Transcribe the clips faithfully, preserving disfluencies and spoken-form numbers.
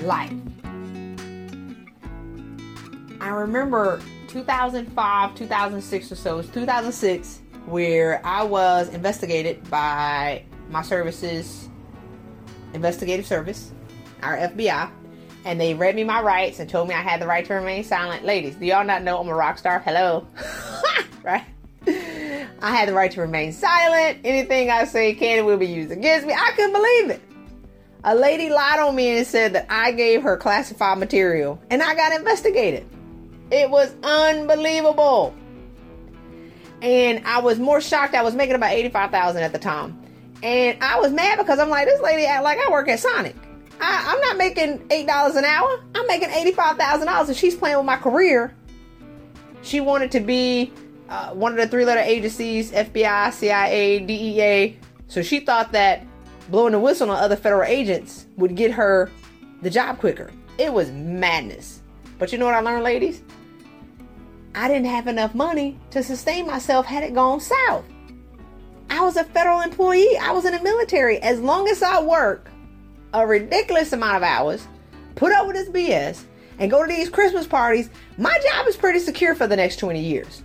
life. I remember two thousand five, two thousand six or so. It was two thousand six where I was investigated by my services, investigative service, our F B I, and they read me my rights and told me I had the right to remain silent. Ladies, do y'all not know I'm a rock star? Hello. Right? I had the right to remain silent. Anything I say can and will be used against me. I couldn't believe it. A lady lied on me and said that I gave her classified material, and I got investigated. It was unbelievable. And I was more shocked. I was making about eighty-five thousand dollars at the time. And I was mad because I'm like, this lady act like I work at Sonic. I, I'm not making eight dollars an hour. I'm making eighty-five thousand dollars, and she's playing with my career. She wanted to be uh, one of the three-letter agencies, F B I, C I A, D E A. So she thought that blowing the whistle on other federal agents would get her the job quicker. It was madness. But you know what I learned, ladies? I didn't have enough money to sustain myself had it gone south. I was a federal employee. I was in the military. As long as I work a ridiculous amount of hours, put up with this B S, and go to these Christmas parties, my job is pretty secure for the next twenty years.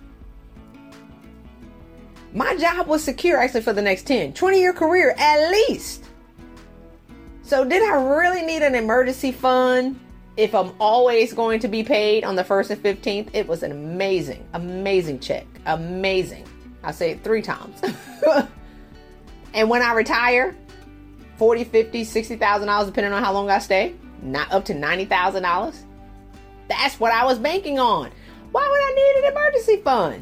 My job was secure actually for the next ten, twenty year career at least. So did I really need an emergency fund if I'm always going to be paid on the first and fifteenth? It was an amazing, amazing check. Amazing. I'll say it three times. And when I retire, forty, fifty, sixty thousand dollars, depending on how long I stay, not up to ninety thousand dollars. That's what I was banking on. Why would I need an emergency fund?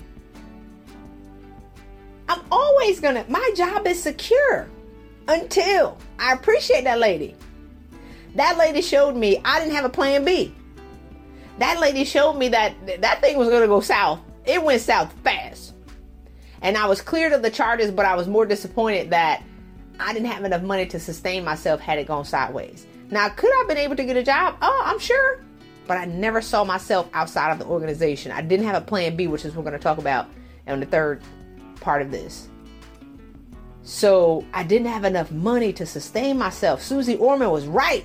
I'm always gonna, my job is secure until I appreciate that lady. That lady showed me I didn't have a plan B. That lady showed me that that thing was gonna go south. It went south fast. And I was cleared of the charges, but I was more disappointed that I didn't have enough money to sustain myself had it gone sideways. Now, could I have been able to get a job? Oh, I'm sure. But I never saw myself outside of the organization. I didn't have a plan B, which is what we're going to talk about in the third part of this. So I didn't have enough money to sustain myself. Susie Orman was right.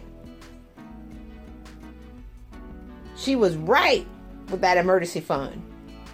She was right with that emergency fund.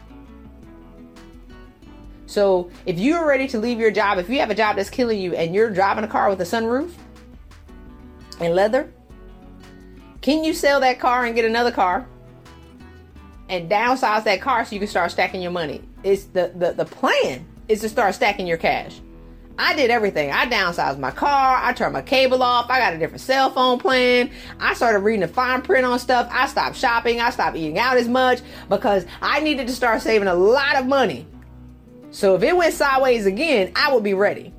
So if you're ready to leave your job, if you have a job that's killing you and you're driving a car with a sunroof and leather, can you sell that car and get another car and downsize that car so you can start stacking your money? It's the, the, the plan is to start stacking your cash. I did everything. I downsized my car. I turned my cable off. I got a different cell phone plan. I started reading the fine print on stuff. I stopped shopping. I stopped eating out as much because I needed to start saving a lot of money. So if it went sideways again, I would be ready.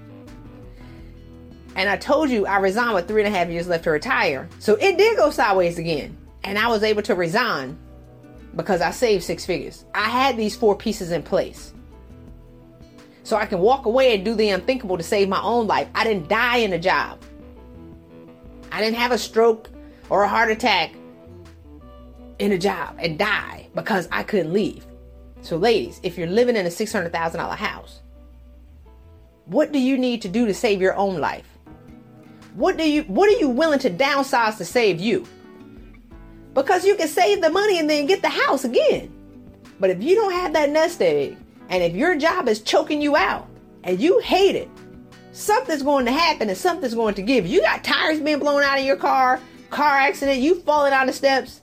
And I told you I resigned with three and a half years left to retire. So it did go sideways again. And I was able to resign because I saved six figures. I had these four pieces in place. So I can walk away and do the unthinkable to save my own life. I didn't die in a job. I didn't have a stroke or a heart attack in a job and die because I couldn't leave. So ladies, if you're living in a six hundred thousand dollars house, what do you need to do to save your own life? What do you, what are you willing to downsize to save you? Because you can save the money and then get the house again. But if you don't have that nest egg, and if your job is choking you out and you hate it, something's going to happen and something's going to give. You got tires being blown out of your car, car accident, you falling down the steps.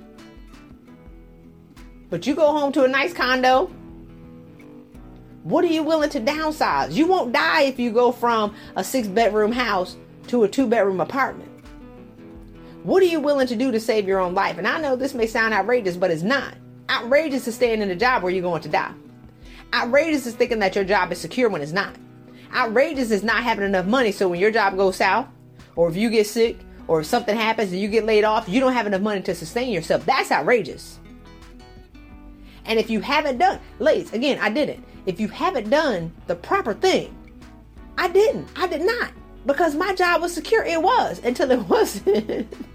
But you go home to a nice condo. What are you willing to downsize? You won't die if you go from a six bedroom house to a two bedroom apartment. What are you willing to do to save your own life? And I know this may sound outrageous, but it's not. Outrageous is staying in a job where you're going to die. Outrageous is thinking that your job is secure when it's not. Outrageous is not having enough money so when your job goes south, or if you get sick, or if something happens and you get laid off, you don't have enough money to sustain yourself. That's outrageous. And if you haven't done, ladies, again, I didn't. If you haven't done the proper thing, I didn't. I did not. Because my job was secure. It was until it wasn't.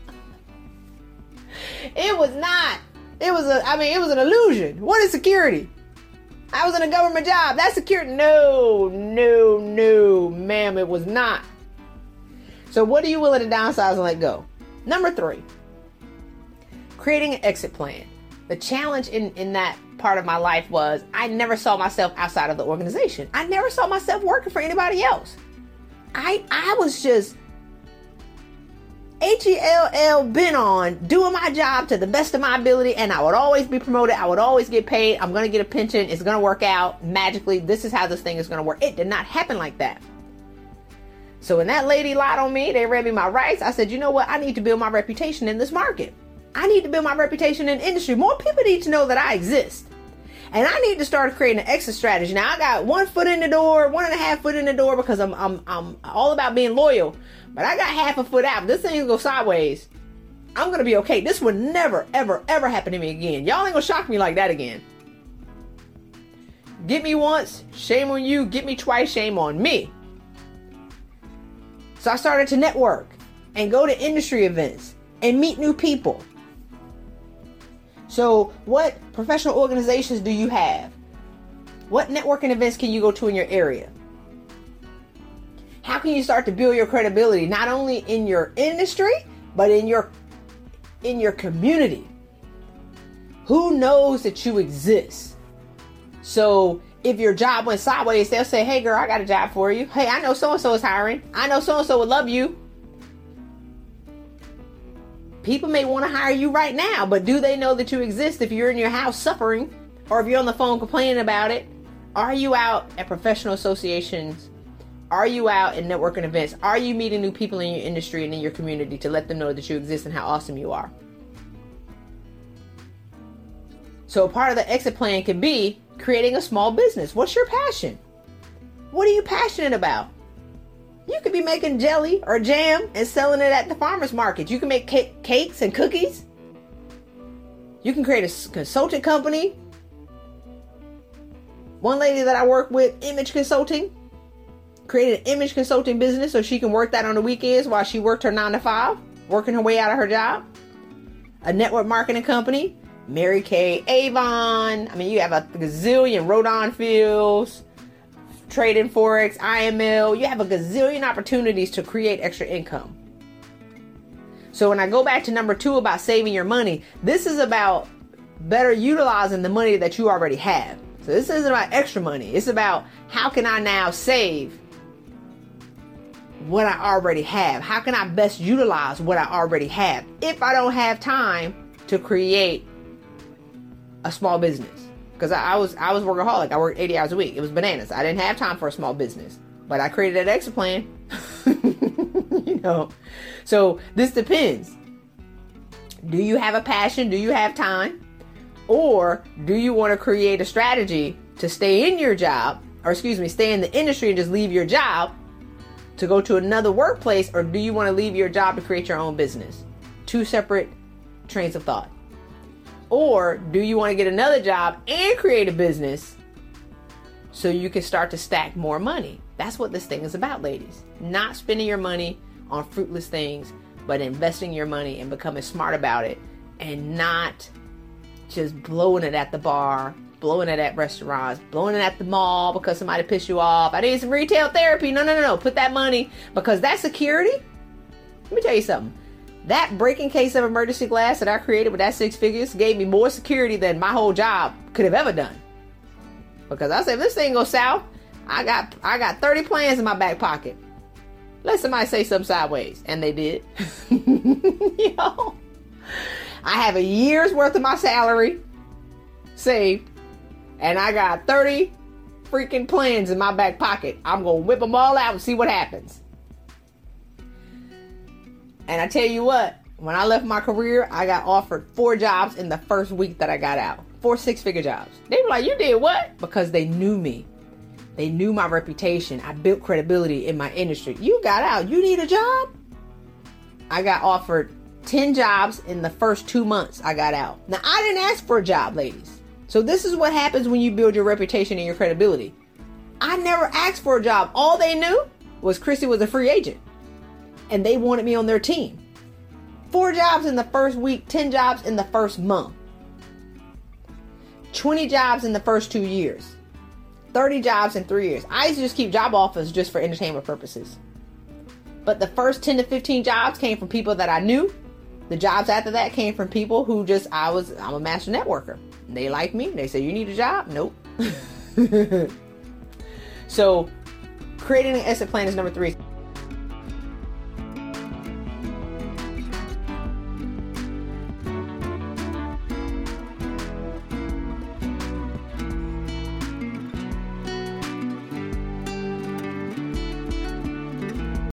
It was not. It was a, I mean, it was an illusion. What is security? I was in a government job. That's security. No, no, no, ma'am, it was not. So what are you willing to downsize and let go? Number three, creating an exit plan. The challenge in, in that part of my life was I never saw myself outside of the organization. I never saw myself working for anybody else. I I was just H E L L bent on doing my job to the best of my ability, and I would always be promoted. I would always get paid. I'm going to get a pension. It's going to work out magically. This is how this thing is going to work. It did not happen like that. So when that lady lied on me, they read me my rights. I said, you know what? I need to build my reputation in this market. I need to build my reputation in the industry. More people need to know that I exist. And I need to start creating an exit strategy. Now I got one foot in the door, one and a half foot in the door because I'm I'm I'm all about being loyal. But I got half a foot out. If this thing go sideways, I'm gonna be okay. This would never, ever, ever happen to me again. Y'all ain't gonna shock me like that again. Get me once, shame on you. Get me twice, shame on me. So I started to network and go to industry events and meet new people. So what professional organizations do you have? What networking events can you go to in your area? How can you start to build your credibility, not only in your industry, but in your in your community? Who knows that you exist? So if your job went sideways, they'll say, hey girl, I got a job for you. Hey, I know so-and-so is hiring. I know so-and-so would love you. People may want to hire you right now, but do they know that you exist if you're in your house suffering, or if you're on the phone complaining about it? Are you out at professional associations? Are you out in networking events? Are you meeting new people in your industry and in your community to let them know that you exist and how awesome you are? So part of the exit plan can be creating a small business. What's your passion? What are you passionate about? You could be making jelly or jam and selling it at the farmer's market. You can make cake, cakes and cookies. You can create a consulting company. One lady that I work with, Image Consulting, created an image consulting business so she can work that on the weekends while she worked her nine to five, working her way out of her job. A network marketing company, Mary Kay Avon. I mean, you have a gazillion Rodon Fields, trading Forex, I M L. You have a gazillion opportunities to create extra income. So when I go back to number two about saving your money, this is about better utilizing the money that you already have. So this isn't about extra money. It's about how can I now save what I already have? How can I best utilize what I already have if I don't have time to create a small business? Because I, I was I was workaholic. I worked eighty hours a week. It was bananas. I didn't have time for a small business, but I created an exit plan. You know, so this depends. Do you have a passion? Do you have time? Or do you want to create a strategy to stay in your job, or excuse me, stay in the industry and just leave your job to go to another workplace? Or do you want to leave your job to create your own business? Two separate trains of thought. Or do you want to get another job and create a business so you can start to stack more money? That's what this thing is about, ladies. Not spending your money on fruitless things, but investing your money and becoming smart about it, and not just blowing it at the bar, blowing it at restaurants, blowing it at the mall because somebody pissed you off. I need some retail therapy. No, no, no, no. Put that money, because that security, let me tell you something. That breaking case of emergency glass that I created with that six figures gave me more security than my whole job could have ever done. Because I said, if this thing goes south, I got I got thirty plans in my back pocket. Let somebody say something sideways. And they did. You know, I have a year's worth of my salary saved, and I got thirty freaking plans in my back pocket. I'm going to whip them all out and see what happens. And I tell you what, when I left my career, I got offered four jobs in the first week that I got out. Four six-figure jobs. They were like, you did what? Because they knew me. They knew my reputation. I built credibility in my industry. You got out. You need a job? I got offered ten jobs in the first two months I got out. Now, I didn't ask for a job, ladies. So this is what happens when you build your reputation and your credibility. I never asked for a job. All they knew was Chrissy was a free agent, and they wanted me on their team. Four jobs in the first week, ten jobs in the first month, twenty jobs in the first two years, thirty jobs in three years. I used to just keep job offers just for entertainment purposes. But the first ten to fifteen jobs came from people that I knew, The jobs after that came from people who just, I was, I'm a master networker. They like me. They say, you need a job? Nope. So creating an exit plan is number three.